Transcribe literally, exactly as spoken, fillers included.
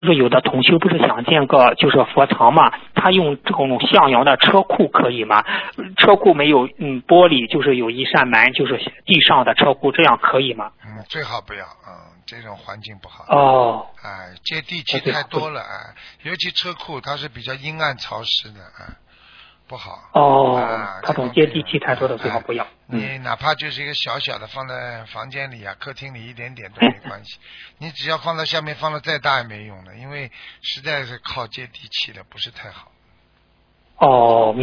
就是有的同修不是想建个就是佛堂嘛，他用这种向阳的车库可以吗？车库没有嗯玻璃，就是有一扇门，就是地上的车库，这样可以吗？ 嗯，最好不要，嗯，这种环境不好。 哦。 哎，接地气太多了，哎，尤其车库它是比较阴暗潮湿的，哎，不好。 哦， 啊， 它这种接地气太多的最好不要。 哎、你哪怕就是一个小小的放在房间里啊、客厅里一点点都没关系，你只要放到下面放的再大也没用的，因为实在是靠接地气的，不是太好。 哦。